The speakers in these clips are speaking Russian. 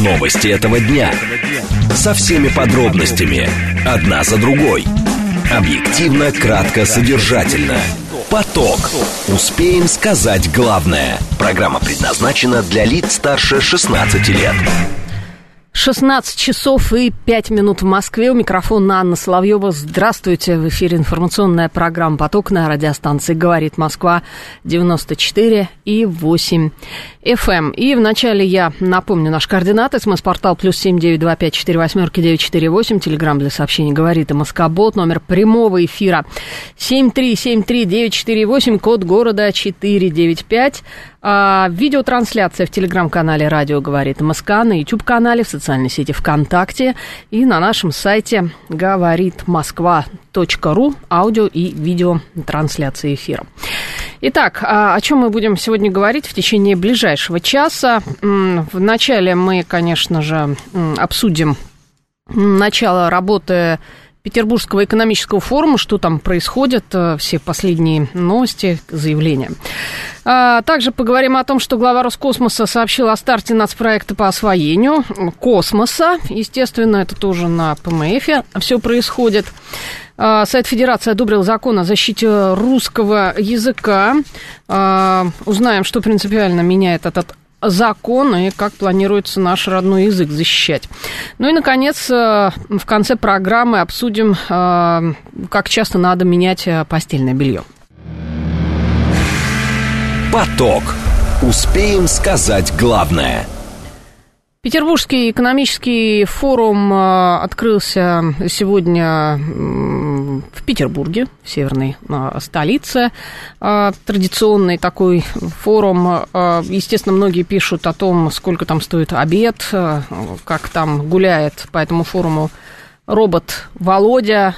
Новости этого дня. Со всеми подробностями. Одна за другой. Объективно, кратко, содержательно. Поток. Успеем сказать главное. Программа предназначена для лиц старше 16 лет. 16 часов и 5 минут в Москве. У микрофона Анна Соловьева. Здравствуйте. В эфире информационная программа «Поток» на радиостанции «Говорит Москва» 94,8 FM. И вначале я напомню наш координат. СМС-портал +7 925 48 948. Телеграм для сообщений «Говорит» и «Москобот». Номер прямого эфира 7373948. Код города 495. Видеотрансляция в телеграм-канале «Радио говорит МСК», на YouTube-канале, в социальной сети ВКонтакте и на нашем сайте говоритмосква.ру, аудио и видеотрансляция эфира. Итак, о чем мы будем сегодня говорить в течение ближайшего часа? Вначале мы, конечно же, обсудим начало работы Петербургского экономического форума, что там происходит, все последние новости, заявления. Также поговорим о том, что глава Роскосмоса сообщил о старте нацпроекта по освоению космоса. Естественно, это тоже на ПМФе все происходит. Совет Федерации одобрил закон о защите русского языка. Узнаем, что принципиально меняет этот закон и как планируется наш родной язык защищать. Ну и, наконец, в конце программы обсудим, как часто надо менять постельное белье. Поток. Успеем сказать главное. Петербургский экономический форум открылся сегодня в Петербурге, в северной столице. Традиционный такой форум. Естественно, многие пишут о том, сколько там стоит обед, как там гуляет по этому форуму робот Володя,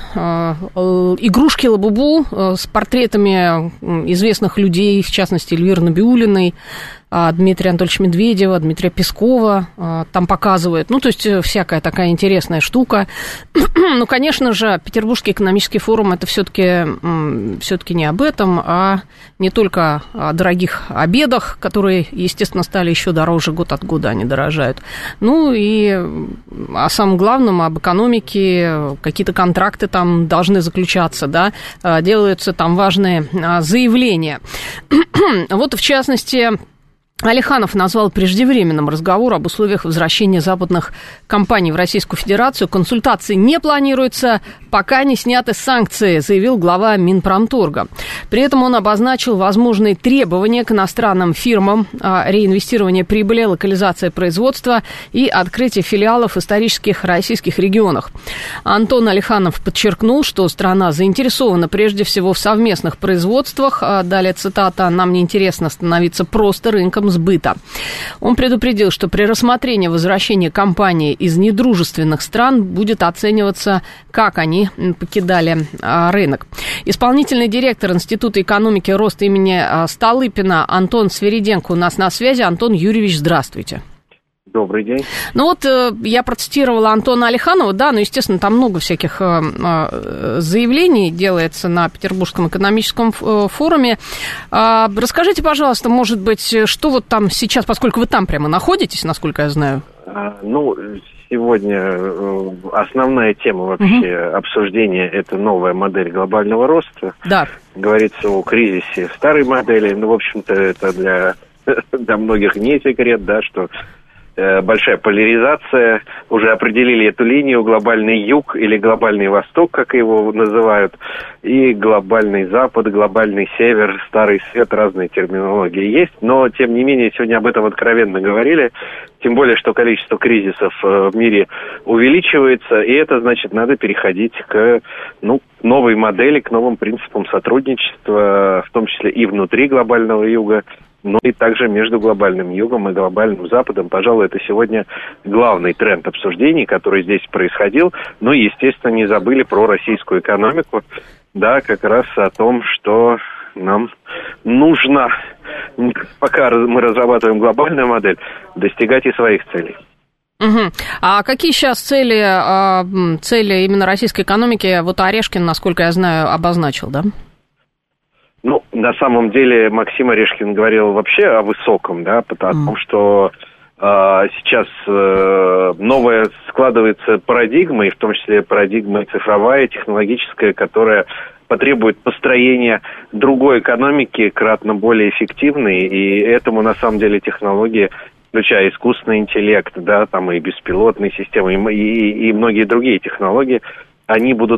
игрушки Лабубу с портретами известных людей, в частности, Эльвиры Набиуллиной, Дмитрия Анатольевича Медведева, Дмитрия Пескова там показывают. Ну, то есть, всякая такая интересная штука. Ну, конечно же, Петербургский экономический форум – это все-таки не об этом, а не только о дорогих обедах, которые, естественно, стали еще дороже, год от года они дорожают. Ну, и о самом главном, об экономике, какие-то контракты там должны заключаться, да, делаются там важные заявления. Вот, в частности, Алиханов назвал преждевременным разговор об условиях возвращения западных компаний в Российскую Федерацию. Консультации не планируется, пока не сняты санкции, заявил глава Минпромторга. При этом он обозначил возможные требования к иностранным фирмам: реинвестирование прибыли, локализация производства и открытие филиалов в исторических российских регионах. Антон Алиханов подчеркнул, что страна заинтересована прежде всего в совместных производствах. Далее цитата: «Нам не интересно становиться просто рынком сбыта». Он предупредил, что при рассмотрении возвращения компаний из недружественных стран будет оцениваться, как они покидали рынок. Исполнительный директор Института экономики и роста имени Столыпина Антон Свириденко у нас на связи. Антон Юрьевич, здравствуйте. Добрый день. Ну вот я процитировала Антона Алиханова, да, ну, естественно, там много всяких заявлений делается на Петербургском экономическом форуме. Расскажите, пожалуйста, может быть, что вот там сейчас, поскольку вы там прямо находитесь, насколько я знаю? Ну, сегодня основная тема вообще обсуждения – это новая модель глобального роста. Да. Говорится о кризисе старой модели. Ну, в общем-то, это для многих не секрет, да, что большая поляризация, уже определили эту линию, глобальный юг или глобальный восток, как его называют, и глобальный запад, глобальный север, старый свет, разные терминологии есть, но, тем не менее, сегодня об этом откровенно говорили, тем более, что количество кризисов в мире увеличивается, и это значит, надо переходить к новой модели, к новым принципам сотрудничества, в том числе и внутри глобального юга, но и также между глобальным югом и глобальным западом. Пожалуй, это сегодня главный тренд обсуждений, который здесь происходил. Ну и, естественно, не забыли про российскую экономику. Да, как раз о том, что нам нужно, пока мы разрабатываем глобальную модель, достигать и своих целей. Угу. А какие сейчас цели именно российской экономики? Вот Орешкин, насколько я знаю, обозначил, да? Ну, на самом деле, Максим Орешкин говорил вообще о высоком, да, о том, что сейчас новая складывается парадигма, и в том числе парадигма цифровая, технологическая, которая потребует построения другой экономики, кратно более эффективной, и этому на самом деле технологии, включая искусственный интеллект, да, там и беспилотные системы, и многие другие технологии, они будут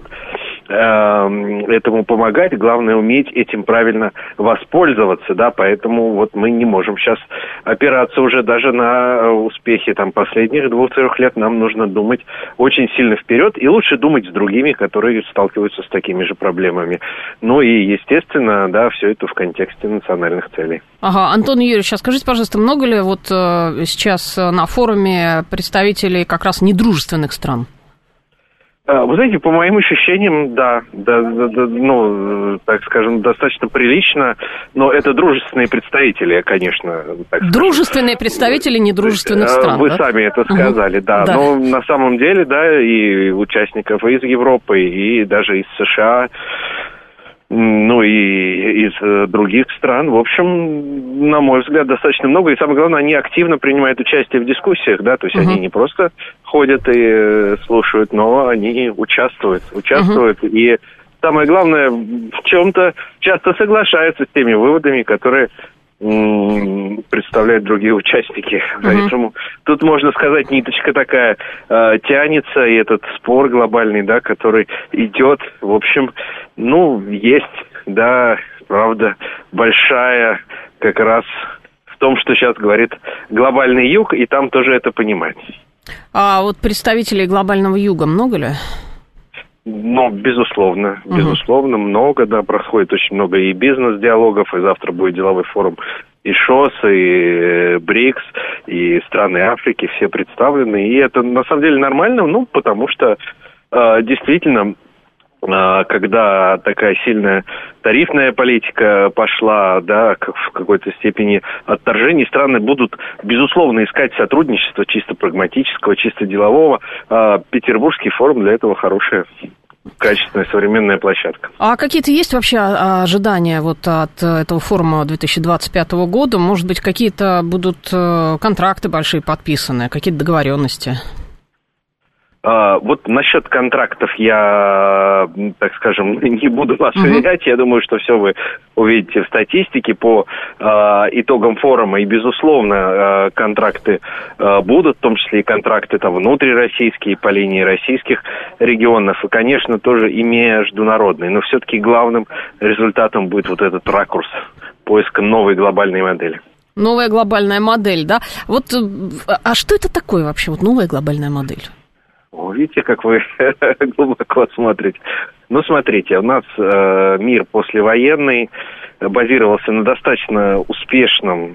этому помогать, главное уметь этим правильно воспользоваться, да, поэтому вот мы не можем сейчас опираться уже даже на успехи там последних 2-3 лет, нам нужно думать очень сильно вперед и лучше думать с другими, которые сталкиваются с такими же проблемами. Ну и, естественно, да, все это в контексте национальных целей. Ага, Антон Юрьевич, а скажите, пожалуйста, много ли вот сейчас на форуме представителей как раз недружественных стран? Вы знаете, по моим ощущениям, да, ну, так скажем, достаточно прилично, но это дружественные представители, конечно. Дружественные представители недружественных стран, Вы сами это сказали, да. Но на самом деле, да, и участников из Европы, и даже из США, ну и из других стран. В общем, на мой взгляд, достаточно много. И самое главное, они активно принимают участие в дискуссиях, да, то есть они не просто ходят и слушают, но они участвуют. И самое главное, в чем-то часто соглашаются с теми выводами, которые представляют другие участники. Поэтому тут, можно сказать, ниточка такая тянется, и этот спор глобальный, да, который идет, в общем, ну, есть, да, правда, большая как раз в том, что сейчас говорит глобальный юг, и там тоже это понимать. А вот представителей глобального юга много ли? Ну, безусловно, много, да, происходит очень много и бизнес-диалогов, и завтра будет деловой форум и ШОС, и БРИКС, и страны Африки, все представлены, и это на самом деле нормально, ну, потому что действительно, когда такая сильная тарифная политика пошла, да, в какой-то степени отторжений, страны будут, безусловно, искать сотрудничество чисто прагматического, чисто делового. Петербургский форум для этого хорошая, качественная, современная площадка. А какие-то есть вообще ожидания вот от этого форума 2025 года? Может быть, какие-то будут контракты большие подписаны, какие-то договоренности? Вот насчет контрактов я, так скажем, не буду вас уверять. Я думаю, что все вы увидите в статистике по итогам форума. И, безусловно, контракты будут, в том числе и контракты там внутрироссийские по линии российских регионов. И, конечно, тоже и международные. Но все-таки главным результатом будет вот этот ракурс поиска новой глобальной модели. Новая глобальная модель, да? Вот, а что это такое вообще, вот новая глобальная модель? Видите, как вы глубоко смотрите. Ну, смотрите, у нас мир послевоенный базировался на достаточно успешном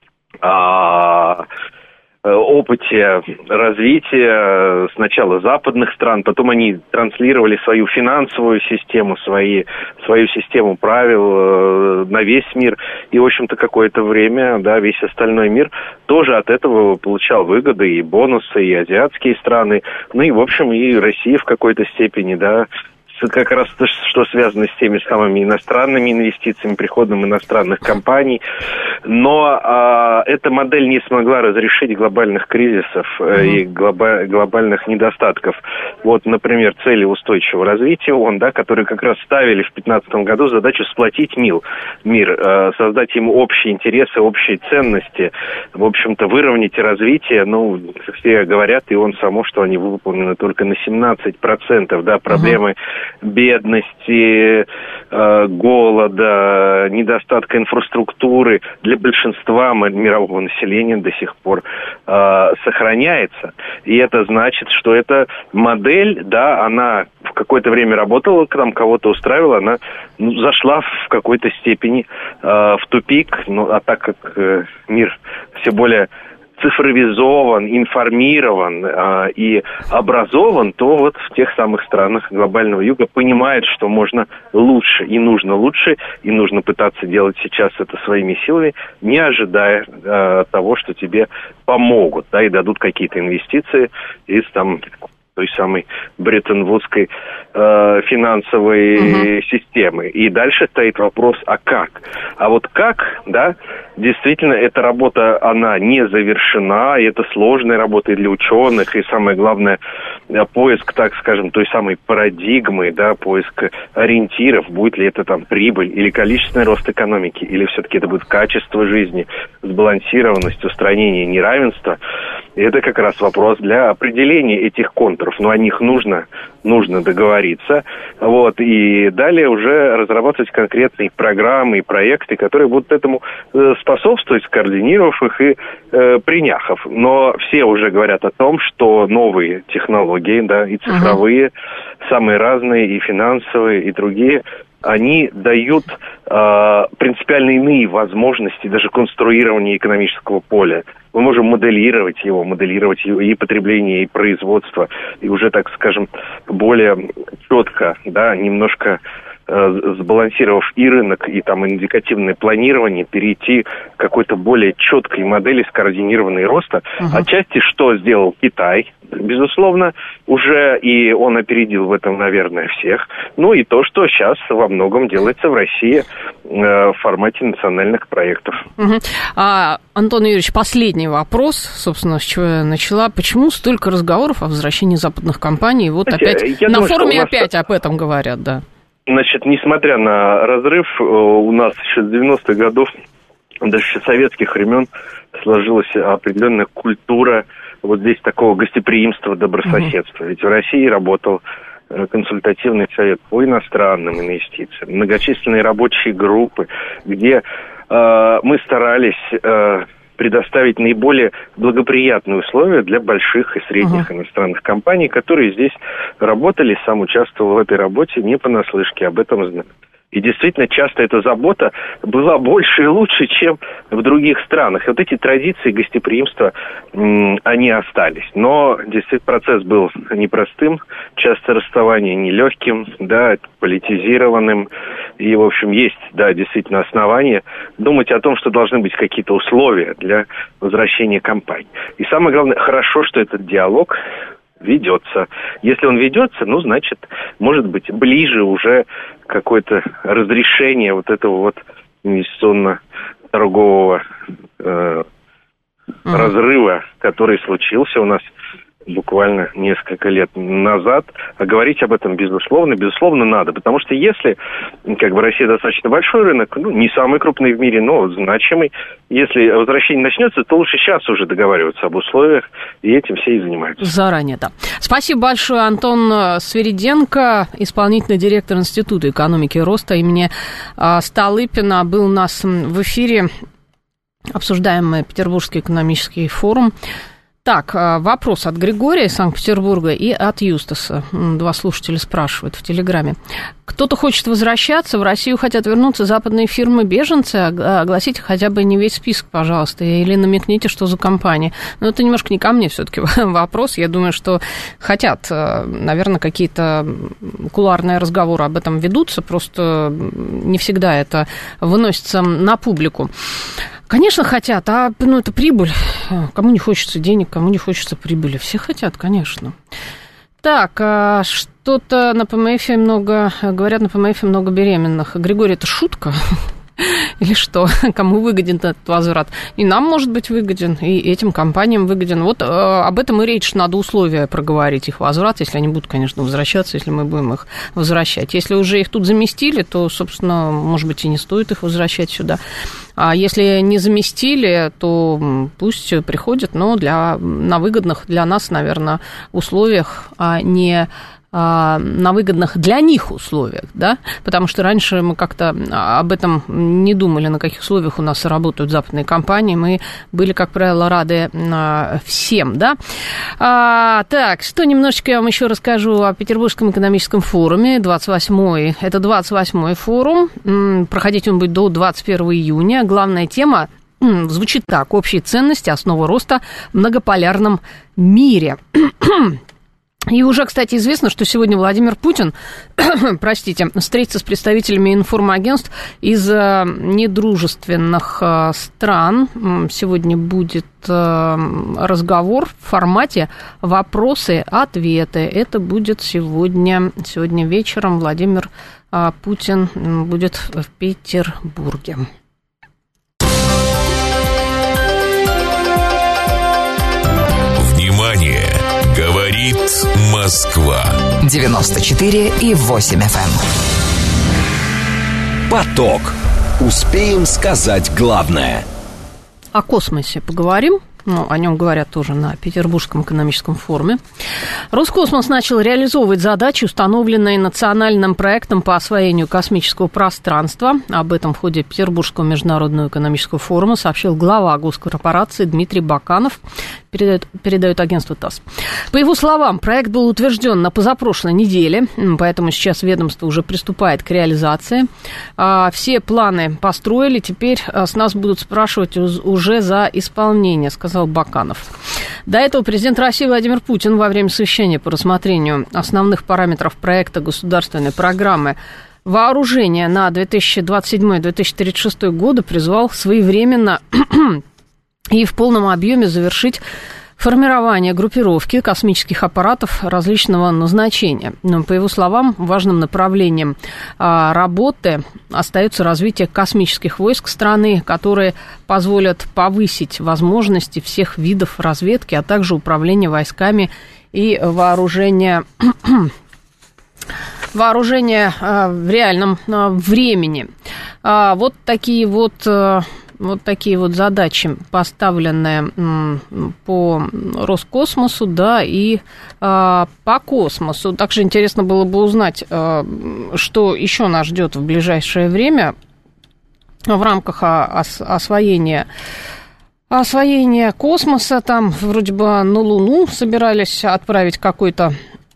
опыте развития сначала западных стран, потом они транслировали свою финансовую систему, свою систему правил на весь мир. И, в общем-то, какое-то время, да, весь остальной мир тоже от этого получал выгоды, и бонусы, и азиатские страны, ну и, в общем, и Россия в какой-то степени, да, как раз то, что связано с теми самыми иностранными инвестициями, приходом иностранных компаний. Но эта модель не смогла разрешить глобальных кризисов и глобальных недостатков. Вот, например, цели устойчивого развития ООН, да, которые как раз ставили в 2015 году задачу сплотить мир, создать ему общие интересы, общие ценности, в общем-то, выровнять развитие. Ну, все говорят, и ООН само, что они выполнены только на 17%, да, проблемы бедности, голода, недостатка инфраструктуры для большинства мирового населения до сих пор сохраняется. И это значит, что эта модель, да, она в какое-то время работала, там кого-то устраивала, она зашла в какой-то степени в тупик, ну, а так как мир все более цифровизован, информирован и образован, то вот в тех самых странах глобального юга понимают, что можно лучше, и нужно пытаться делать сейчас это своими силами, не ожидая того, что тебе помогут, да, и дадут какие-то инвестиции из там той самой Бреттон-Вудской финансовой системы. И дальше стоит вопрос, а как? А вот как, да, действительно, эта работа, она не завершена, и это сложная работа и для ученых, и самое главное, поиск, так скажем, той самой парадигмы, да, поиск ориентиров, будет ли это там прибыль или количественный рост экономики, или все-таки это будет качество жизни, сбалансированность, устранение неравенства. И это как раз вопрос для определения этих контуров, но о них нужно договориться, вот, и далее уже разрабатывать конкретные программы и проекты, которые будут этому способствовать, скоординировав их и приняв их. Но все уже говорят о том, что новые технологии, да, и цифровые, самые разные, и финансовые, и другие, они дают принципиально иные возможности даже конструирования экономического поля. Мы можем моделировать его и потребление, и производство, и уже, так скажем, более четко, да, немножко сбалансировав и рынок, и там индикативное планирование, перейти к какой-то более четкой модели скоординированной роста. Отчасти, что сделал Китай, безусловно, уже и он опередил в этом, наверное, всех. Ну и то, что сейчас во многом делается в России в формате национальных проектов. Антон Юрьевич, последний вопрос, собственно, с чего я начала. Почему столько разговоров о возвращении западных компаний? Вот опять на форуме опять об этом говорят, да. Значит, несмотря на разрыв, у нас еще с 90-х годов, даже с советских времен, сложилась определенная культура вот здесь такого гостеприимства, добрососедства. Ведь в России работал консультативный совет по иностранным инвестициям, многочисленные рабочие группы, где мы старались предоставить наиболее благоприятные условия для больших и средних иностранных компаний, которые здесь работали, сам участвовал в этой работе, не понаслышке, об этом знаю. И действительно, часто эта забота была больше и лучше, чем в других странах. И вот эти традиции гостеприимства, они остались. Но действительно процесс был непростым, часто расставание нелегким, да, политизированным. И, в общем, есть, да, действительно основания думать о том, что должны быть какие-то условия для возвращения компаний. И самое главное, хорошо, что этот диалог ведется. Если он ведется, ну, значит, может быть, ближе уже какое-то разрешение вот этого вот инвестиционно-торгового разрыва, который случился у нас буквально несколько лет назад. А говорить об этом, безусловно, надо. Потому что если, как бы, Россия достаточно большой рынок, ну, не самый крупный в мире, но значимый, если возвращение начнется, то лучше сейчас уже договариваться об условиях, и этим все и занимаются. Заранее, да. Спасибо большое, Антон Свириденко, исполнительный директор Института экономики и роста имени Столыпина, был у нас в эфире. Обсуждаем мы Петербургский экономический форум. Так, вопрос от Григория из Санкт-Петербурга и от Юстаса. Два слушателя спрашивают в Телеграме. Кто-то хочет возвращаться, в Россию хотят вернуться западные фирмы-беженцы. Огласите хотя бы не весь список, пожалуйста, или намекните, что за компания. Но это немножко не ко мне все-таки вопрос. Я думаю, что хотят, наверное, какие-то кулуарные разговоры об этом ведутся, просто не всегда это выносится на публику. Конечно, хотят, это прибыль. Кому не хочется денег, кому не хочется прибыли. Все хотят, конечно. Так, что-то на ПМФ говорят, на ПМФ много беременных. Григорий, это шутка? Или что? Кому выгоден этот возврат? И нам, может быть, выгоден, и этим компаниям выгоден. Вот об этом и речь, надо условия проговорить, их возврат, если они будут, конечно, возвращаться, если мы будем их возвращать. Если уже их тут заместили, то, собственно, может быть, и не стоит их возвращать сюда. А если не заместили, то пусть приходят, но на выгодных для нас, наверное, условиях, а не на выгодных для них условиях, да, потому что раньше мы как-то об этом не думали, на каких условиях у нас работают западные компании, мы были, как правило, рады всем, да. Так, что немножечко я вам еще расскажу о Петербургском экономическом форуме, 28-й форум, проходить он будет до 21 июня, главная тема звучит так: общие ценности, основа роста в многополярном мире. И уже, кстати, известно, что сегодня Владимир Путин, встретится с представителями информагентств из недружественных стран. Сегодня будет разговор в формате вопросы-ответы. Это будет сегодня вечером. Владимир Путин будет в Петербурге. Внимание! Говорит Москва. 94,8 FM. Поток. Успеем сказать главное. О космосе поговорим. О нем говорят тоже на Петербургском экономическом форуме. Роскосмос начал реализовывать задачи, установленные национальным проектом по освоению космического пространства. Об этом в ходе Петербургского международного экономического форума сообщил глава госкорпорации Дмитрий Баканов, передает агентство ТАСС. По его словам, проект был утвержден на позапрошлой неделе, поэтому сейчас ведомство уже приступает к реализации. Все планы построили, теперь с нас будут спрашивать уже за исполнение, сказал Баканов. До этого президент России Владимир Путин во время совещания по рассмотрению основных параметров проекта государственной программы вооружения на 2027-2036 годы призвал своевременно и в полном объеме завершить формирование группировки космических аппаратов различного назначения. Но, по его словам, важным направлением работы остается развитие космических войск страны, которые позволят повысить возможности всех видов разведки, а также управления войсками и вооружения в реальном времени. Вот такие вот задачи, поставленные по Роскосмосу, да, и по космосу. Также интересно было бы узнать, что еще нас ждет в ближайшее время в рамках освоения космоса. Там вроде бы на Луну собирались отправить какой-то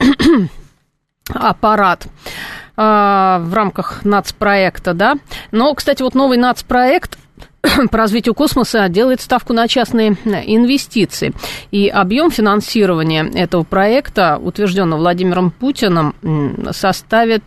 аппарат в рамках нацпроекта, да. Но, кстати, вот новый нацпроект по развитию космоса делает ставку на частные инвестиции. И объем финансирования этого проекта, утвержденного Владимиром Путиным, составит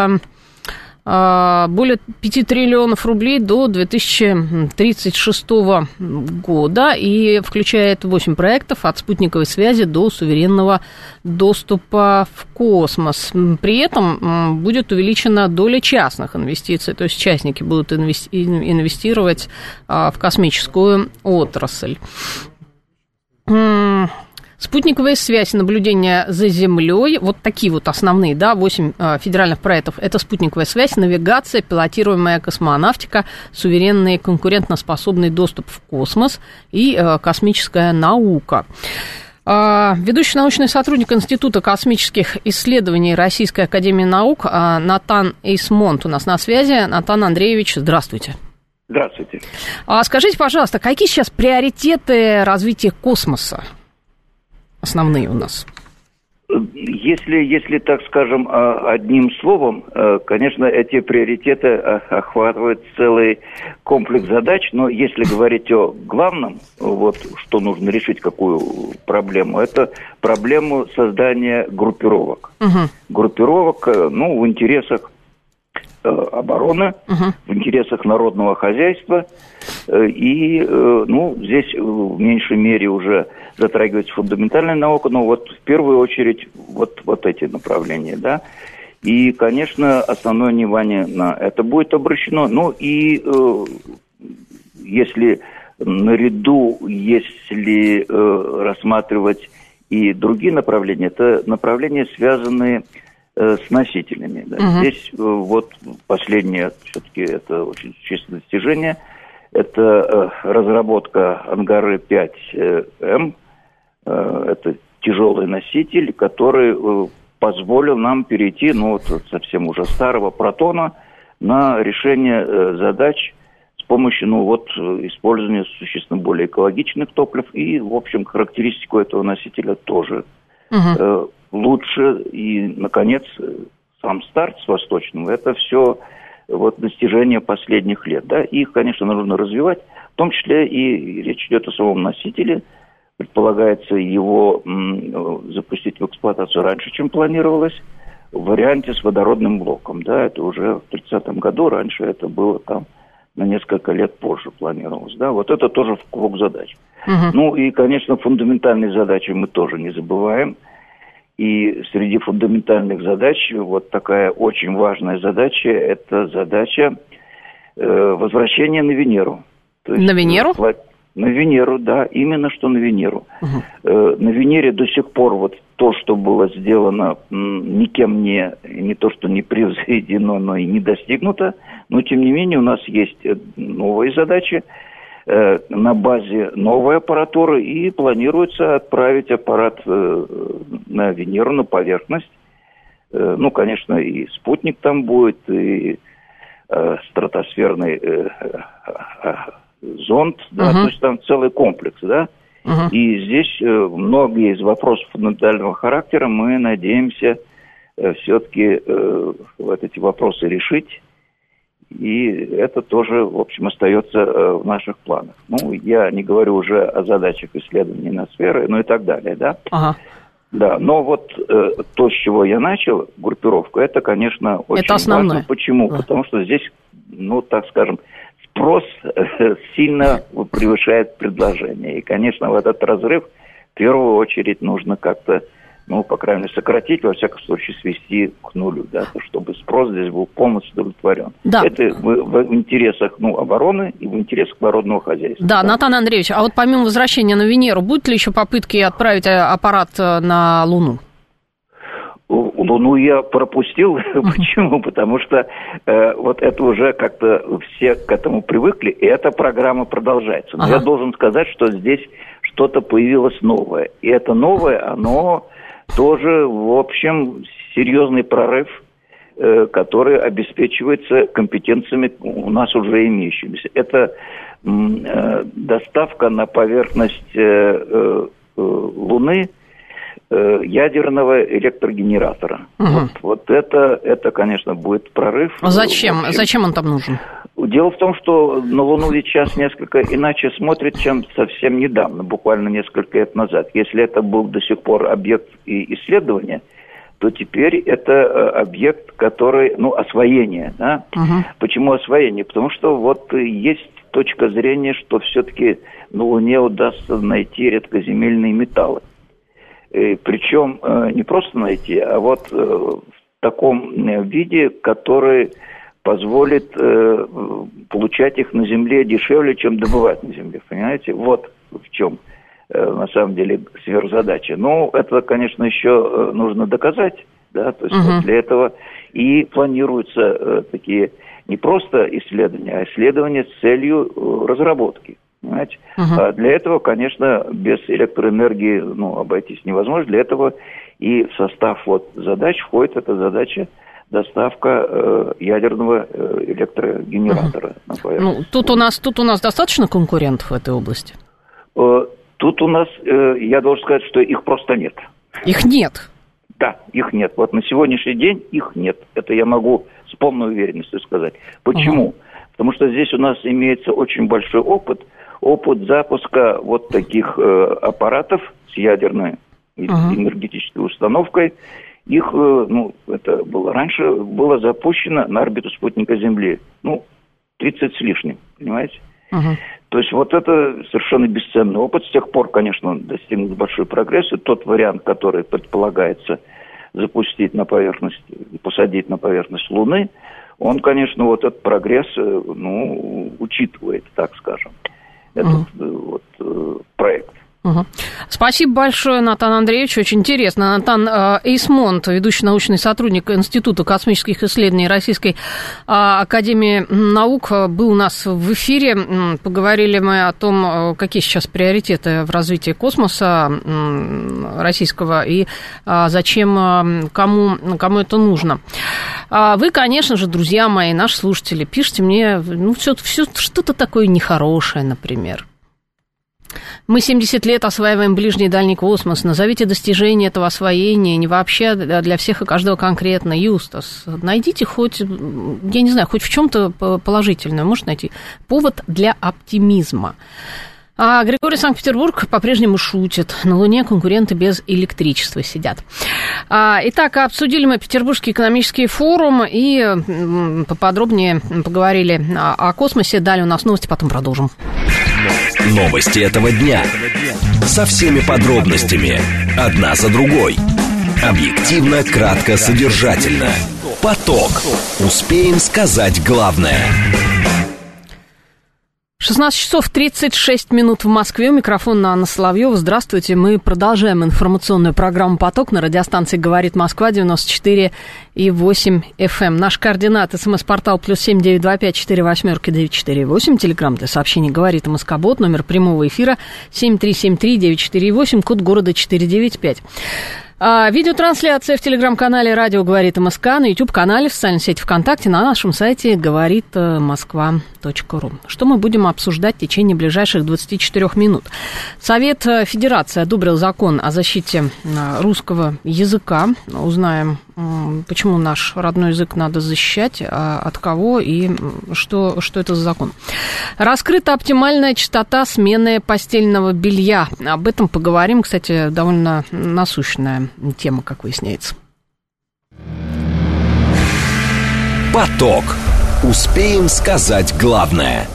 более 5 триллионов рублей до 2036 года и включает 8 проектов от спутниковой связи до суверенного доступа в космос. При этом будет увеличена доля частных инвестиций, то есть частники будут инвестировать в космическую отрасль. Спутниковая связь и наблюдение за Землей. Вот такие вот основные, да, 8 федеральных проектов. Это спутниковая связь, навигация, пилотируемая космонавтика, суверенный и конкурентоспособный доступ в космос и космическая наука. Ведущий научный сотрудник Института космических исследований Российской академии наук Натан Эйсмонт у нас на связи. Натан Андреевич, здравствуйте. Здравствуйте. Скажите, пожалуйста, какие сейчас приоритеты развития космоса? Основные у нас. Если так скажем, одним словом, конечно, эти приоритеты охватывают целый комплекс задач, но если говорить о главном, вот что нужно решить, какую проблему, это проблему создания группировок. Группировок, в интересах обороны, в интересах народного хозяйства, и, здесь в меньшей мере уже затрагивается фундаментальная наука, но вот в первую очередь вот эти направления, да, и, конечно, основное внимание на это будет обращено, и если рассматривать и другие направления, это направления, связанные с носителями. Да. Здесь вот последнее, все-таки это очень существенное достижение, это разработка Ангары-5М, это тяжелый носитель, который позволил нам перейти, совсем уже старого протона на решение задач с помощью, использования существенно более экологичных топлив, и, в общем, характеристику этого носителя тоже лучше. И, наконец, сам старт с восточным, это все достижения последних лет, да, их, конечно, нужно развивать, в том числе и речь идет о самом носителе, предполагается его запустить в эксплуатацию раньше, чем планировалось, в варианте с водородным блоком. Да, это уже в 30-м году, раньше это было там на несколько лет позже планировалось. Да, вот это тоже в круг задач. Ну и, конечно, фундаментальные задачи мы тоже не забываем. И среди фундаментальных задач вот такая очень важная задача – это задача возвращения на Венеру. То есть, на Венеру? На Венеру, да, именно что на Венеру. На Венере до сих пор вот то, что было сделано, никем не то, что не превзойдено, но и не достигнуто. Но, тем не менее, у нас есть новые задачи на базе новой аппаратуры, и планируется отправить аппарат на Венеру, на поверхность. Ну, конечно, и спутник там будет, и стратосферный зонд, да, то есть там целый комплекс, да. И здесь многие из вопросов фундаментального характера мы надеемся все-таки вот эти вопросы решить. И это тоже, в общем, остается в наших планах. Ну, я не говорю уже о задачах исследований ноосферы, ну и так далее, да. Да, но вот то, с чего я начал, группировку, это, конечно, очень это основное. Важно. Почему? Потому что здесь, ну, так скажем, спрос сильно превышает предложение. И, конечно, в этот разрыв в первую очередь нужно как-то, ну, по крайней мере, сократить, во всяком случае, свести к нулю, да, чтобы спрос здесь был полностью удовлетворен. Да. Это в интересах, ну, обороны и в интересах народного хозяйства. Да, да, Натан Андреевич, а вот помимо возвращения на Венеру, будут ли еще попытки отправить аппарат на Луну? Луну я пропустил. Почему? Потому что вот это уже как-то все к этому привыкли, и эта программа продолжается. Но я должен сказать, что здесь что-то появилось новое. И это новое, оно тоже, в общем, серьезный прорыв, который обеспечивается компетенциями у нас уже имеющимися. Это доставка на поверхность Луны ядерного электрогенератора. Вот это, конечно, будет прорыв. А зачем он там нужен? Дело в том, что на Луну ведь сейчас несколько иначе смотрит, чем совсем недавно, буквально несколько лет назад. Если это был до сих пор объект исследования, то теперь это объект, который, ну, освоение. Да? Почему освоение? Потому что вот есть точка зрения, что все-таки на Луне удастся найти редкоземельные металлы. Причем не просто найти, а вот в таком виде, который позволит получать их на Земле дешевле, чем добывать на Земле, понимаете? Вот в чем на самом деле сверхзадача. Но это, конечно, еще нужно доказать, да, то есть вот для этого и планируются такие не просто исследования, а исследования с целью разработки. Понимаете? А для этого, конечно, без электроэнергии, ну, обойтись невозможно. Для этого и в состав вот задач входит эта задача доставка ядерного электрогенератора на поверхность. Ну, тут у нас достаточно конкурентов в этой области? Тут у нас, я должен сказать, что их просто нет. Их нет? Да, их нет. Вот на сегодняшний день их нет. Это я могу с полной уверенностью сказать. Почему? Потому что здесь у нас имеется очень большой опыт запуска вот таких аппаратов с ядерной энергетической установкой. Их, ну, это было раньше, было запущено на орбиту спутника Земли, 30 с лишним, понимаете? То есть вот это совершенно бесценный опыт. С тех пор, конечно, он достигнут большой прогресс. И тот вариант, который предполагается запустить на поверхность, посадить на поверхность Луны, он, конечно, вот этот прогресс, учитывает, так скажем, этот проект. Спасибо большое, Натан Андреевич, очень интересно. Натан Эйсмонт, ведущий научный сотрудник Института космических исследований Российской академии наук, был у нас в эфире. Поговорили мы о том, какие сейчас приоритеты в развитии космоса российского и зачем, кому это нужно. Вы, конечно же, друзья мои, наши слушатели, пишите мне, все что-то такое нехорошее, например. Мы 70 лет осваиваем ближний и дальний космос. Назовите достижение этого освоения, не вообще для всех и каждого конкретно. Юстас, найдите хоть, я не знаю, хоть в чем-то положительное. Можете найти повод для оптимизма. А Григорий Санкт-Петербург по-прежнему шутит. На Луне конкуренты без электричества сидят. Итак, обсудили мы Петербургский экономический форум и поподробнее поговорили о космосе. Далее у нас новости, потом продолжим. Новости этого дня. Со всеми подробностями. Одна за другой. Объективно, кратко, содержательно. Поток. Успеем сказать главное. 16 часов 36 минут в Москве. У микрофона Анна Соловьева. Здравствуйте. Мы продолжаем информационную программу «Поток» на радиостанции «Говорит Москва» 94,8 FM. Наш координат СМС-портал +7 925 48 948. Телеграмм для сообщений «Говорит МСК-бот». Номер прямого эфира 7373 948. Код города 495. Видеотрансляция в телеграм-канале «Радио говорит МСК», на YouTube-канале, в социальной сети ВКонтакте, на нашем сайте говоритмосква.ру. Что мы будем обсуждать в течение ближайших 24 минут? Совет Федерации одобрил закон о защите русского языка. Узнаем, почему наш родной язык надо защищать, от кого и что это за закон. Раскрыта оптимальная частота смены постельного белья. Об этом поговорим, кстати, довольно насущная тема, как выясняется. Поток. Успеем сказать главное.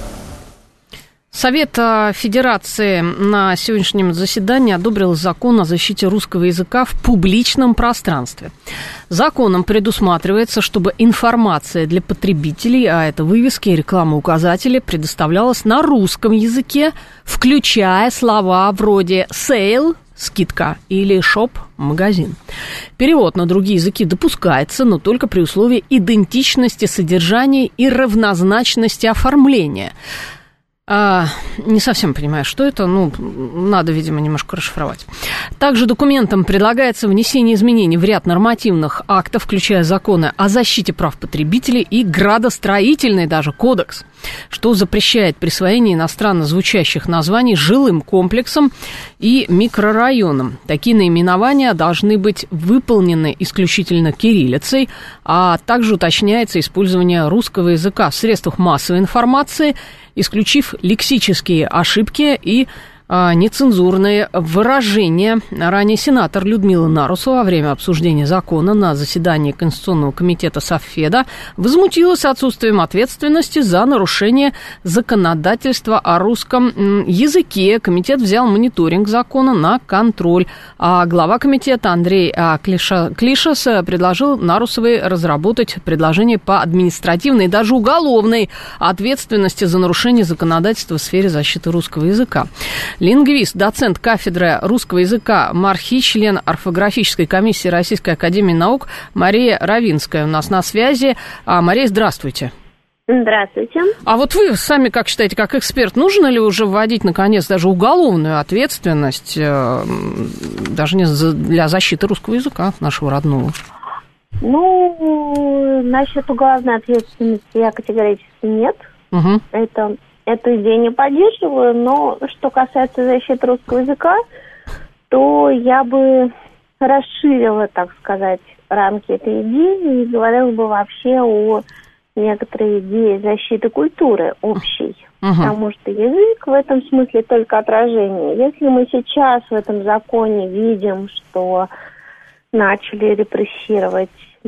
Совет Федерации на сегодняшнем заседании одобрил закон о защите русского языка в публичном пространстве. Законом предусматривается, чтобы информация для потребителей, а это вывески и рекламоуказатели, предоставлялась на русском языке, включая слова вроде «сейл», скидка, или шоп, магазин. Перевод на другие языки допускается, но только при условии идентичности содержания и равнозначности оформления. Не совсем понимаю, что это, надо, видимо, немножко расшифровать. Также документом предлагается внесение изменений в ряд нормативных актов, включая законы о защите прав потребителей и градостроительный даже кодекс, что запрещает присвоение иностранно звучащих названий жилым комплексам и микрорайонам. Такие наименования должны быть выполнены исключительно кириллицей, а также уточняется использование русского языка в средствах массовой информации, исключив лексические ошибки и нецензурные выражения. Ранее сенатор Людмила Нарусова во время обсуждения закона на заседании Конституционного комитета Совфеда возмутилась отсутствием ответственности за нарушение законодательства о русском языке. Комитет взял мониторинг закона на контроль. А глава комитета Андрей Клишес предложил Нарусовой разработать предложение по административной и даже уголовной ответственности за нарушение законодательства в сфере защиты русского языка. Лингвист, доцент кафедры русского языка МАРХИ, член орфографической комиссии Российской академии наук Мария Равинская у нас на связи. Мария, здравствуйте. Здравствуйте. А вот вы сами как считаете, как эксперт, нужно ли уже вводить, наконец, даже уголовную ответственность даже не для защиты русского языка, нашего родного? Насчет уголовной ответственности я категорически нет. Угу. Эту идею не поддерживаю, но что касается защиты русского языка, то я бы расширила, так сказать, рамки этой идеи и говорила бы вообще о некоторой идее защиты культуры общей. Потому что язык в этом смысле только отражение. Если мы сейчас в этом законе видим, что начали репрессировать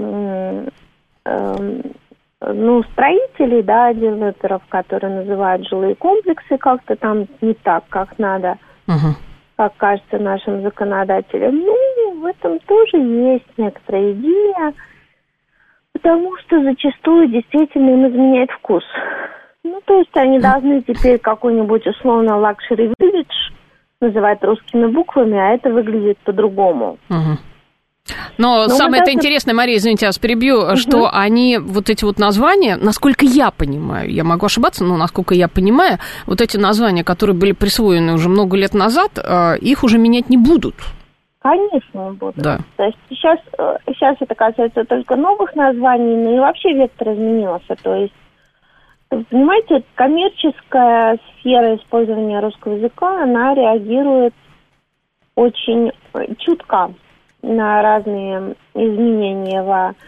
строителей, девелоперов, которые называют жилые комплексы как-то там не так, как надо, как кажется нашим законодателям. В этом тоже есть некоторая идея, потому что зачастую действительно им изменяет вкус. То есть они должны теперь какой-нибудь условно luxury village называть русскими буквами, а это выглядит по-другому. Но самое-то интересное, Мария, извините, я вас перебью, что они, вот эти вот названия, насколько я понимаю, я могу ошибаться, но насколько я понимаю, вот эти названия, которые были присвоены уже много лет назад, их уже менять не будут. Конечно, не будут. Да. То есть сейчас это касается только новых названий, но и вообще вектор изменился. То есть, понимаете, коммерческая сфера использования русского языка, она реагирует очень чутко на разные изменения в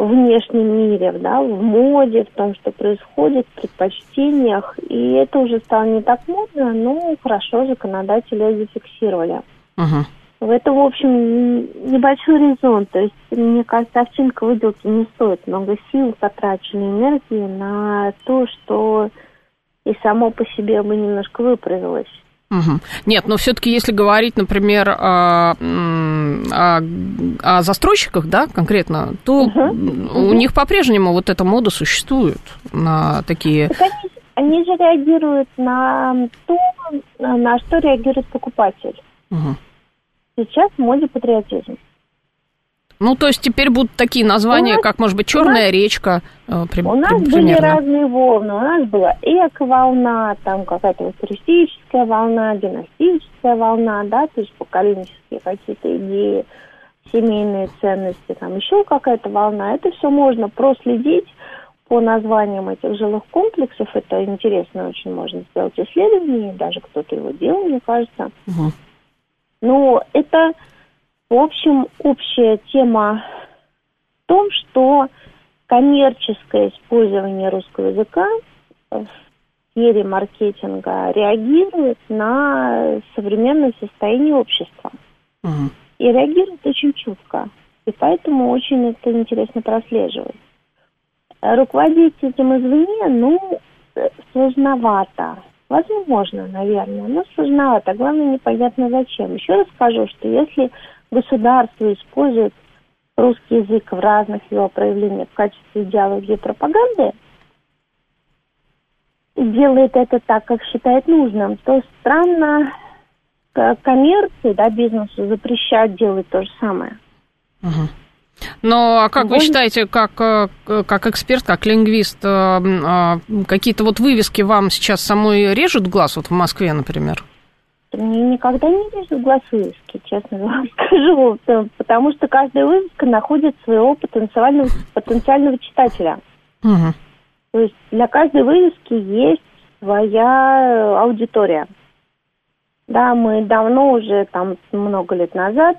внешнем мире, да, в моде, в том, что происходит, в предпочтениях. И это уже стало не так модно, но хорошо законодатели зафиксировали. Это, в общем, небольшой резон. То есть, мне кажется, овчинка выделки не стоит много сил, потраченной энергии на то, что и само по себе бы немножко выправилось. Нет, но все-таки, если говорить, например, о застройщиках, да, конкретно, то у них по-прежнему вот эта мода существует на такие... Так они же реагируют на то, на что реагирует покупатель. Сейчас в моде патриотизм. Ну, то есть теперь будут такие названия, как, может быть, «Черная речка». У нас были разные волны. У нас была эко-волна, там какая-то вот туристическая волна, династическая волна, да, то есть поколенческие какие-то идеи, семейные ценности, там еще какая-то волна. Это все можно проследить по названиям этих жилых комплексов. Это интересно очень, можно сделать исследование, даже кто-то его делал, мне кажется. Но это, в общем, общая тема в том, что коммерческое использование русского языка в сфере маркетинга реагирует на современное состояние общества. И реагирует очень чутко. И поэтому очень это интересно прослеживать. Руководить этим извне, сложновато. Возможно, наверное, но сложновато. Главное, непонятно зачем. Еще раз скажу, что если государство использует русский язык в разных его проявлениях в качестве идеологии и пропаганды, и делает это так, как считает нужным, то странно коммерции, да, бизнесу запрещать делать то же самое. Но, а как вы считаете, как эксперт, как лингвист, какие-то вот вывески вам сейчас самой режут глаз, вот в Москве, например? Мне никогда не режут глаз вывески, честно вам скажу, потому что каждая вывеска находит своего потенциального читателя. То есть для каждой вывески есть своя аудитория. Да, мы давно уже, там, много лет назад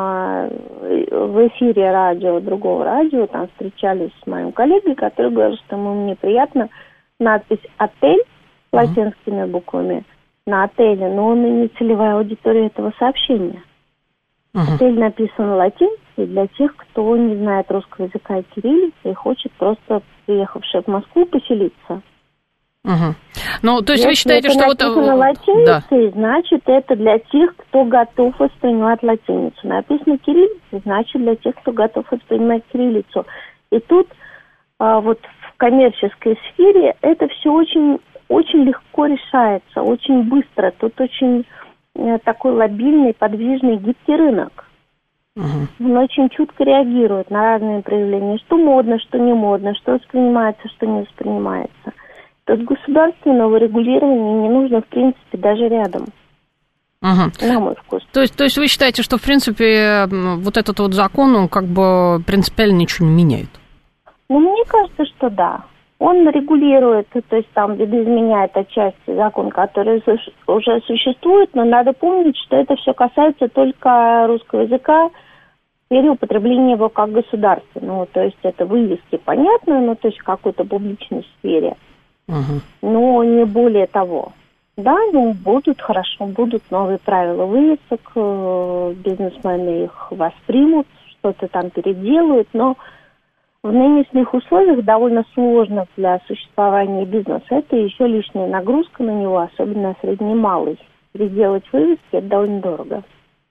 в эфире другого радио, там встречались с моим коллегой, который говорил, что ему неприятно надпись «Отель» латинскими буквами на отеле, но он и не целевая аудитория этого сообщения. Отель написан латинский для тех, кто не знает русского языка и кириллицы и хочет просто, приехавший в Москву, поселиться. Ну, то есть вы считаете, что вот... написано латиницей, значит, это для тех, кто готов воспринимать латиницу. Написано кириллицей, значит, для тех, кто готов воспринимать кириллицу. И тут вот в коммерческой сфере это все очень, очень легко решается, очень быстро. Тут очень такой лобильный, подвижный, гибкий рынок. Он очень чутко реагирует на разные проявления, что модно, что не модно, что воспринимается, что не воспринимается. То есть государственного регулирования не нужно, в принципе, даже рядом. На мой вкус. То есть вы считаете, что, в принципе, вот этот вот закон, он как бы принципиально ничего не меняет? Ну, мне кажется, что да. Он регулирует, то есть там видоизменяет отчасти закон, который уже существует, но надо помнить, что это все касается только русского языка в сфере употребления его как государственного. То есть это вывески, понятно, но то есть в какой-то публичной сфере. Но не более того. Да, будут новые правила вывесок, бизнесмены их воспримут, что-то там переделают, но в нынешних условиях довольно сложно для существования бизнеса. Это еще лишняя нагрузка на него, особенно средний и малый. Переделать вывески – это довольно дорого.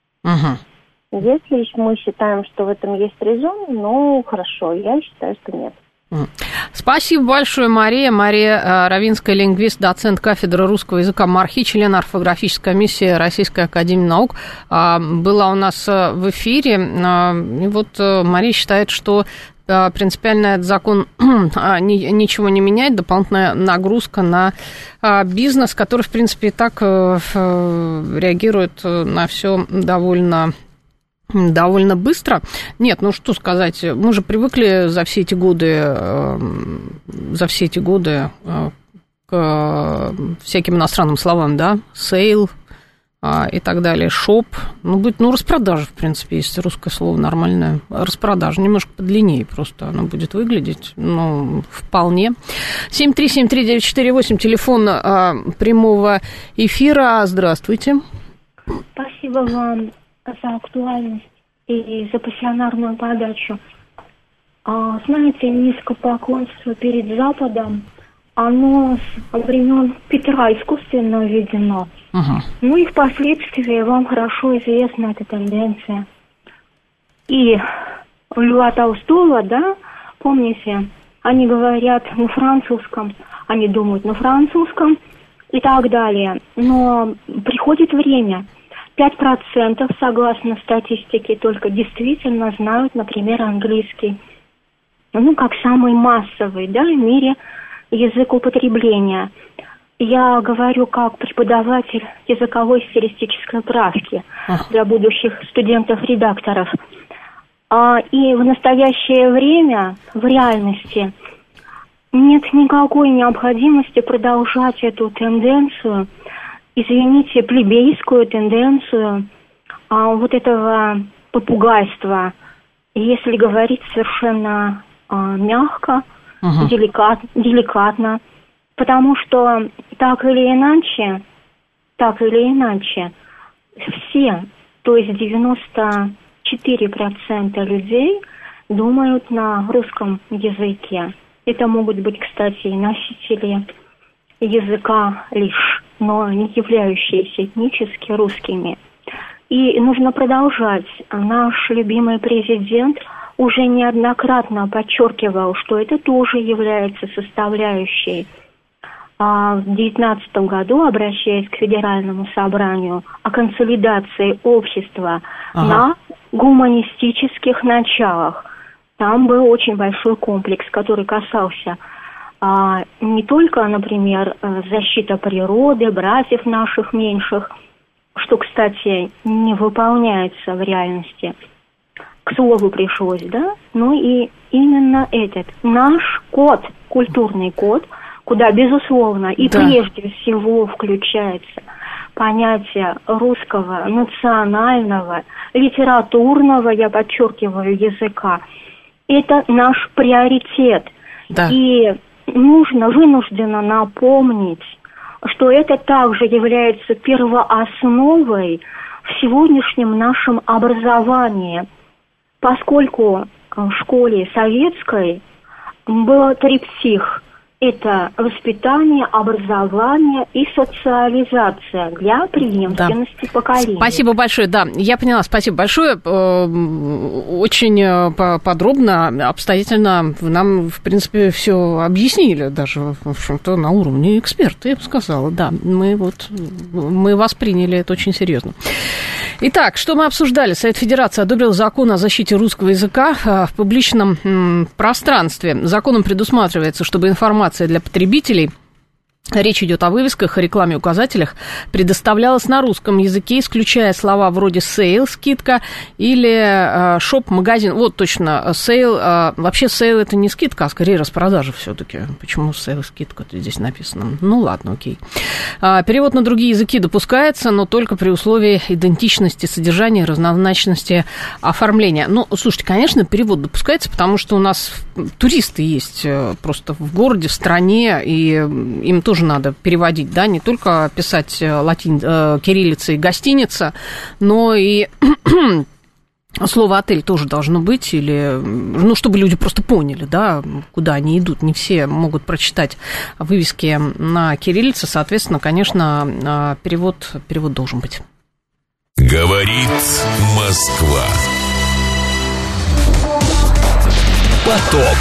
Если мы считаем, что в этом есть резон, хорошо, я считаю, что нет. Спасибо большое, Мария. Мария Равинская, лингвист, доцент кафедры русского языка МАРХИ, член орфографической комиссии Российской академии наук, была у нас в эфире. И вот Мария считает, что принципиально этот закон ничего не меняет, дополнительная нагрузка на бизнес, который, в принципе, и так реагирует на все довольно быстро. Нет, что сказать, мы же привыкли за все эти годы к всяким иностранным словам, да, сейл, и так далее, шоп. Будет, распродажа, в принципе, есть русское слово нормальное. Распродажа, немножко подлиннее просто оно будет выглядеть, вполне. 7373948, телефон прямого эфира. Здравствуйте. Спасибо вам за актуальность и за пассионарную подачу. Знаете, низкопоклонство перед Западом, оно с времен Петра искусственно введено. И впоследствии вам хорошо известна эта тенденция. И Льва Толстого, помните, они говорят на французском, они думают на французском и так далее. Но приходит время. 5%, согласно статистике, только действительно знают, например, английский. Как самый массовый, в мире язык употребления. Я говорю как преподаватель языковой стилистической правки для будущих студентов-редакторов. И в настоящее время, в реальности, нет никакой необходимости продолжать эту тенденцию, извините, плебейскую тенденцию вот этого попугайства, если говорить совершенно мягко, деликатно, потому что так или иначе, все, то есть 94% людей думают на русском языке. Это могут быть, кстати, и носители языка лишь, но не являющиеся этнически русскими. И нужно продолжать. Наш любимый президент уже неоднократно подчеркивал, что это тоже является составляющей. В 2019 году, обращаясь к Федеральному собранию о консолидации общества на гуманистических началах, там был очень большой комплекс, который касался не только, например, защиты природы, братьев наших меньших, что, кстати, не выполняется в реальности, к слову пришлось, но и именно этот наш код, культурный код, куда, безусловно, и прежде всего включается понятие русского, национального, литературного, я подчеркиваю, языка. Это наш приоритет. И вынужденно напомнить, что это также является первоосновой в сегодняшнем нашем образовании, поскольку в школе советской был триптих: это воспитание, образование и социализация для преемственности поколений. Спасибо большое, я поняла, спасибо большое. Очень подробно, обстоятельно вы нам, в принципе, все объяснили, даже, в общем-то, на уровне эксперта, я бы сказала, мы восприняли это очень серьезно. Итак, что мы обсуждали? Совет Федерации одобрил закон о защите русского языка в публичном пространстве. Законом предусматривается, чтобы информация для потребителей, речь идет о вывесках, о рекламе, указателях, предоставлялась на русском языке, исключая слова вроде «сейл», «скидка» или «шоп», «магазин». Вот точно, «сейл». Вообще «сейл» — это не скидка, а скорее распродажа все-таки. Почему «сейл», «скидка» здесь написано? Ладно, окей. Перевод на другие языки допускается, но только при условии идентичности содержания, разнозначности оформления. Слушайте, конечно, перевод допускается, потому что у нас туристы есть просто в городе, в стране, и им тоже надо переводить, не только писать кириллицей «гостиница», но и слово «отель» тоже должно быть, или, чтобы люди просто поняли, куда они идут. Не все могут прочитать вывески на кириллице, соответственно, конечно, перевод должен быть. Говорит Москва. Поток.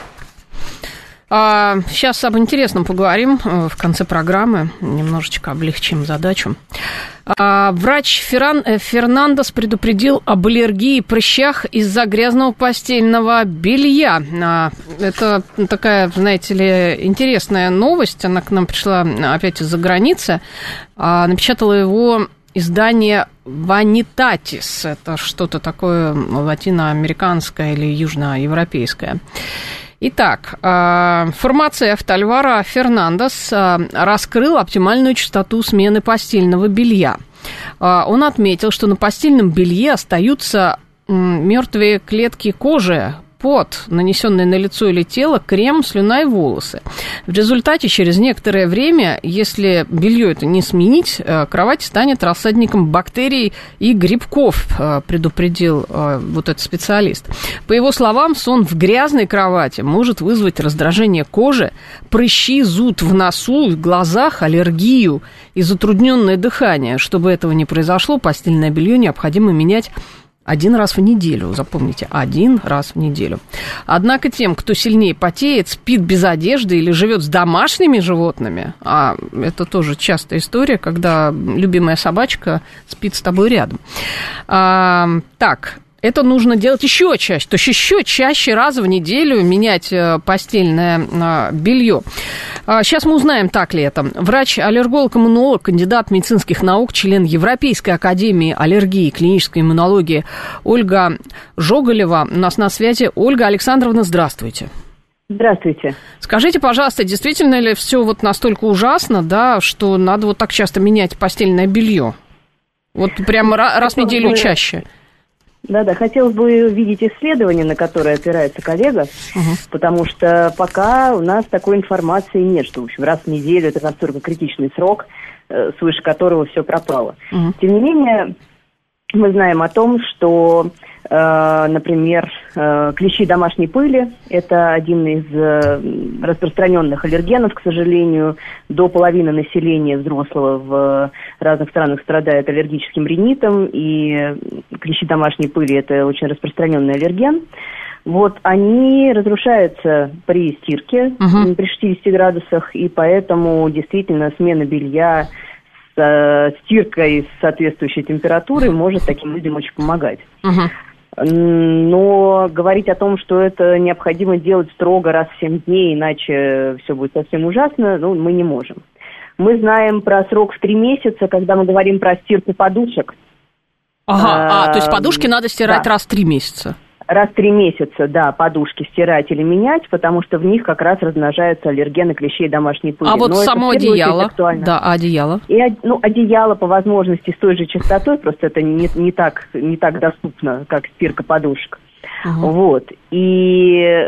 Сейчас об интересном поговорим в конце программы, немножечко облегчим задачу. Врач Фернандес предупредил об аллергии и прыщах из-за грязного постельного белья. Это такая, знаете ли, интересная новость. Она к нам пришла опять из-за границы. Напечатало его издание «Ванитатис». Это что-то такое латиноамериканское или южноевропейское. Итак, фармацевт Альваро Фернандес раскрыл оптимальную частоту смены постельного белья. Он отметил, что на постельном белье остаются мертвые клетки кожи, пот, нанесенный на лицо или тело, крем, слюна и волосы. В результате, через некоторое время, если белье это не сменить, кровать станет рассадником бактерий и грибков, предупредил вот этот специалист. По его словам, сон в грязной кровати может вызвать раздражение кожи, прыщи, зуд в носу, в глазах, аллергию и затрудненное дыхание. Чтобы этого не произошло, постельное белье необходимо менять 1 раз в неделю, запомните, 1 раз в неделю. Однако тем, кто сильнее потеет, спит без одежды или живет с домашними животными, а это тоже частая история, когда любимая собачка спит с тобой рядом. Это нужно делать еще чаще, то есть еще чаще раз в неделю менять постельное белье. Сейчас мы узнаем, так ли это. Врач-аллерголог-иммунолог, кандидат медицинских наук, член Европейской академии аллергии и клинической иммунологии Ольга Жоголева у нас на связи. Ольга Александровна, здравствуйте. Здравствуйте. Скажите, пожалуйста, действительно ли все вот настолько ужасно, да, что надо вот так часто менять постельное белье? Вот прямо раз в неделю чаще? Да, хотелось бы видеть исследование, на которое опирается коллега, потому что пока у нас такой информации нет, что, в общем, раз в неделю это настолько критичный срок, свыше которого все пропало. Тем не менее, мы знаем о том, что, например, клещи домашней пыли – это один из распространенных аллергенов, к сожалению. До половины населения взрослого в разных странах страдает аллергическим ринитом, и клещи домашней пыли – это очень распространенный аллерген. Вот они разрушаются при стирке при 60 градусах, и поэтому действительно смена белья с стиркой с соответствующей температурой может таким людям очень помогать. Но говорить о том, что это необходимо делать строго раз в 7 дней, иначе все будет совсем ужасно, мы не можем. Мы знаем про срок в 3 месяца, когда мы говорим про стирку подушек. То есть подушки надо стирать раз в 3 месяца? Раз в 3 месяца, да, подушки стирать или менять, потому что в них как раз размножаются аллергены клещей домашней пыли. А вот само одеяло? Да, одеяло? Одеяло по возможности с той же частотой, просто это не так доступно, как стирка подушек. Вот. И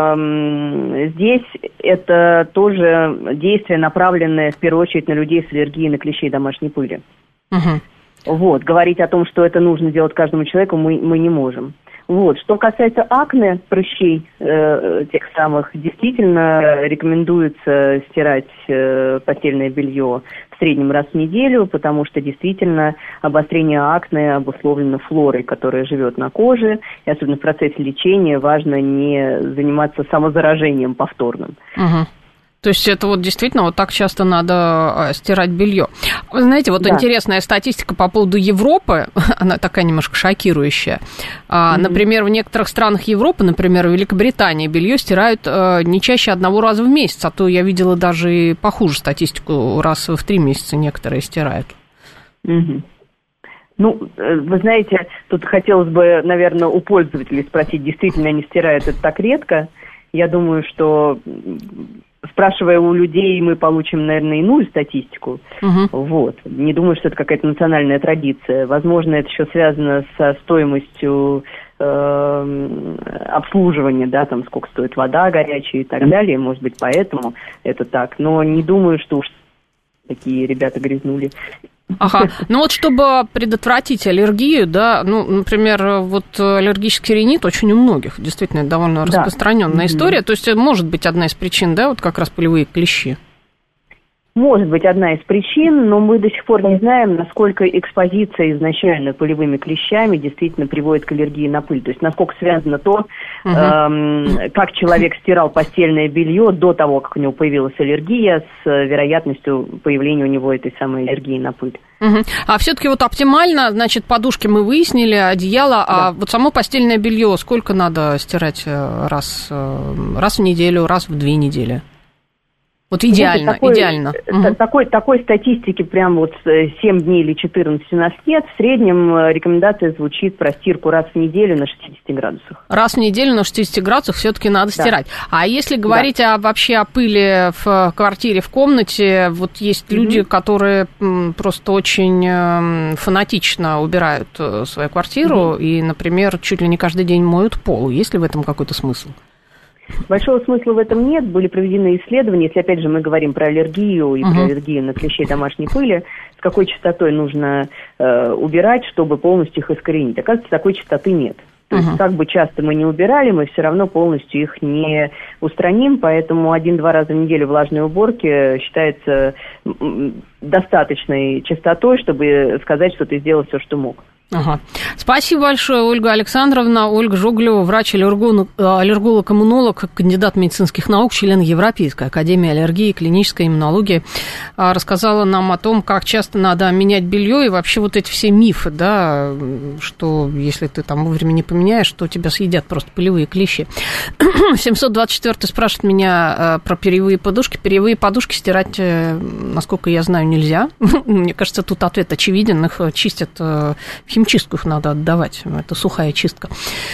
здесь это тоже действие, направленное в первую очередь на людей с аллергией на клещей домашней пыли. Вот. Говорить о том, что это нужно делать каждому человеку, мы не можем. Вот. Что касается акне, прыщей тех самых, действительно рекомендуется стирать постельное белье в среднем раз в неделю, потому что действительно обострение акне обусловлено флорой, которая живет на коже, и особенно в процессе лечения важно не заниматься самозаражением повторным. То есть это вот действительно вот так часто надо стирать белье. Вы знаете, вот интересная статистика по поводу Европы, она такая немножко шокирующая. Например, в некоторых странах Европы, например, в Великобритании, белье стирают не чаще 1 раза в месяц, а то я видела даже и похуже статистику, раз в 3 месяца некоторые стирают. Вы знаете, тут хотелось бы, наверное, у пользователей спросить, действительно они стирают это так редко. Я думаю, что, спрашивая у людей, мы получим, наверное, иную статистику. Вот. Не думаю, что это какая-то национальная традиция. Возможно, это еще связано со стоимостью обслуживания, да, там сколько стоит вода горячая и так далее. Может быть, поэтому это так. Но не думаю, что уж такие ребята грязнули. Ну вот чтобы предотвратить аллергию, да, например, вот аллергический ринит очень у многих, действительно, это довольно распространенная история, то есть может быть одна из причин, да, вот как раз пылевые клещи? Может быть одна из причин, но мы до сих пор не знаем, насколько экспозиция изначально пылевыми клещами действительно приводит к аллергии на пыль. То есть насколько связано то, как человек стирал постельное белье до того, как у него появилась аллергия, с вероятностью появления у него этой самой аллергии на пыль. А все-таки вот оптимально, значит, подушки мы выяснили, одеяло, а вот само постельное белье сколько надо стирать раз в неделю, раз в 2 недели? Вот идеально, идеально. Такой статистики прям вот 7 дней или 14 у нас нет. В среднем рекомендация звучит про стирку раз в неделю на 60 градусах. Раз в неделю на 60 градусах все-таки надо стирать. А если говорить вообще о пыли в квартире, в комнате, вот есть люди, которые просто очень фанатично убирают свою квартиру и, например, чуть ли не каждый день моют пол. Есть ли в этом какой-то смысл? Большого смысла в этом нет. Были проведены исследования, если, опять же, мы говорим про аллергию и про аллергию на клещей домашней пыли, с какой частотой нужно убирать, чтобы полностью их искоренить. Оказывается, такой частоты нет. То есть, как бы часто мы не убирали, мы все равно полностью их не устраним, поэтому 1-2 раза в неделю влажной уборки считается достаточной частотой, чтобы сказать, что ты сделал все, что мог. Ага. Спасибо большое, Ольга Александровна. Ольга Жуглева, врач-аллерголог-иммунолог, кандидат медицинских наук, член Европейской академии аллергии и клинической иммунологии, рассказала нам о том, как часто надо менять белье и вообще вот эти все мифы, да, что если ты там вовремя не поменяешь, то тебя съедят просто пылевые клещи. 724-й спрашивает меня про перьевые подушки. Перьевые подушки стирать, насколько я знаю, нельзя. Мне кажется, тут ответ очевиден. Их чистят в химчистку, их надо отдавать. Это сухая чистка.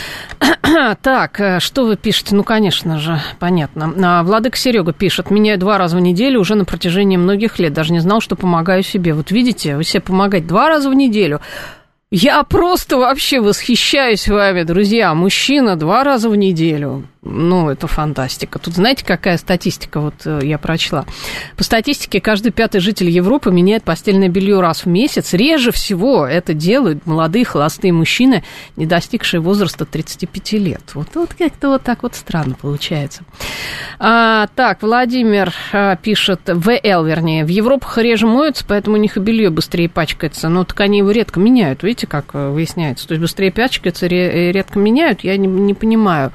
Так, что вы пишете? Ну, конечно же, понятно. Владыка Серега пишет: меняю 2 раза в неделю уже на протяжении многих лет. Даже не знал, что помогаю себе. Вот видите, вы себе помогаете 2 раза в неделю. Я просто вообще восхищаюсь вами, друзья. Мужчина 2 раза в неделю. Ну, это фантастика. Тут знаете, какая статистика, вот я прочла. По статистике, каждый 5-й житель Европы меняет постельное белье раз в месяц. Реже всего это делают молодые холостые мужчины, не достигшие возраста 35 лет. Вот как-то вот так вот странно получается. Так, Владимир пишет, вернее, в Европах реже моются, поэтому у них и белье быстрее пачкается. Но так они его редко меняют, видите, как выясняется. То есть быстрее пачкается, редко меняют. Я не понимаю.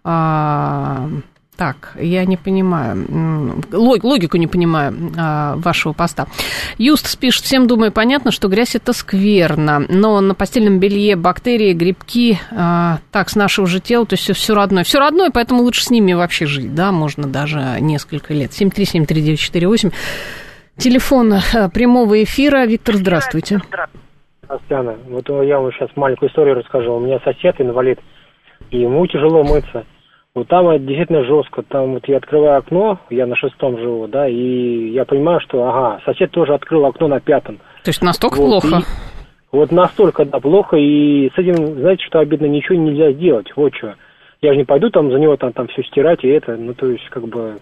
Так, я не понимаю, логику не понимаю вашего поста. Юстас пишет: всем, думаю, понятно, что грязь это скверно, но на постельном белье бактерии, грибки, так, с нашего же тела, то есть все родное. Все родное, поэтому лучше с ними вообще жить, да, можно даже несколько лет. 7373948, телефон прямого эфира. Виктор, здравствуйте. Татьяна, вот я вам сейчас маленькую историю расскажу. У меня сосед инвалид, и ему тяжело мыться. Вот там это действительно жестко. Там вот я открываю окно, я на 6-м живу, да, и я понимаю, что, сосед тоже открыл окно на 5-м. То есть настолько вот, плохо? Вот настолько, да, плохо, и с этим, знаете, что обидно, ничего нельзя сделать, вот что. Я же не пойду там за него там все стирать и это, ну, то есть, как бы,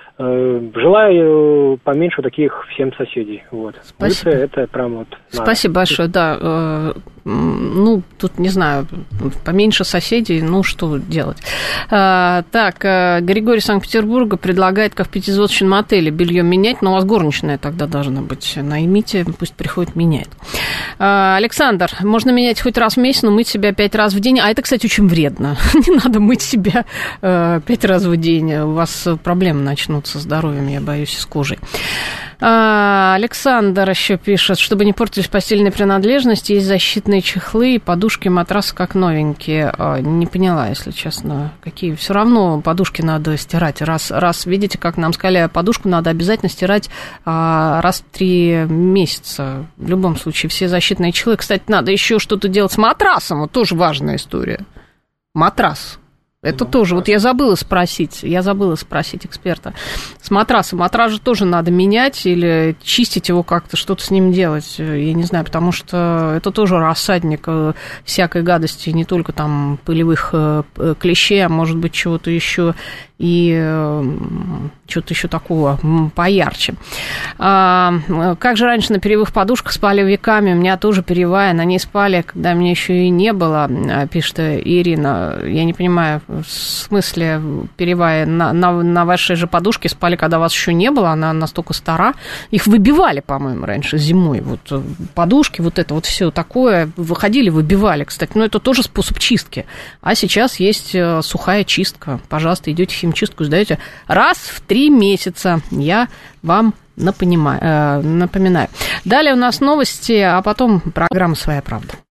желаю поменьше таких всем соседей, вот. Спасибо. Это прям вот надо. Спасибо большое, да. Ну, тут, не знаю, поменьше соседей, ну, что делать. Так, Григорий Санкт-Петербурга предлагает, как в 5-звездочном отеле, белье менять, но у вас горничная тогда должна быть. Наймите, пусть приходит, меняет. Александр, можно менять хоть раз в месяц, но мыть себя 5 раз в день. А это, кстати, очень вредно. Не надо мыть себя 5 раз в день. У вас проблемы начнутся со здоровьем, я боюсь, с кожей. Александр еще пишет: чтобы не портились постельные принадлежности, есть защитные чехлы и подушки, матрасы как новенькие. Не поняла, если честно, какие. Все равно подушки надо стирать. Раз видите, как нам сказали, подушку надо обязательно стирать раз в 3 месяца. В любом случае, все защитные чехлы. Кстати, надо еще что-то делать с матрасом. Вот тоже важная история. Матрас. Это тоже, вот я забыла спросить эксперта. С матрасом. Матрас же тоже надо менять или чистить его как-то, что-то с ним делать, я не знаю, потому что это тоже рассадник всякой гадости, не только там пылевых клещей, а может быть чего-то еще и что-то еще такого поярче. Как же раньше на перьевых подушках спали веками, у меня тоже перьевая, на ней спали, когда меня еще и не было, пишет Ирина. Я не понимаю, в смысле перьевая, на вашей же подушке спали, когда вас еще не было, она настолько стара. Их выбивали, по-моему, раньше зимой. Вот подушки, вот это вот все такое, выходили, выбивали, кстати. Но это тоже способ чистки. А сейчас есть сухая чистка. Пожалуйста, идете в химчистку, сдаете раз в 3 месяца. Я вам напоминаю. Далее у нас новости, а потом программа «Своя правда».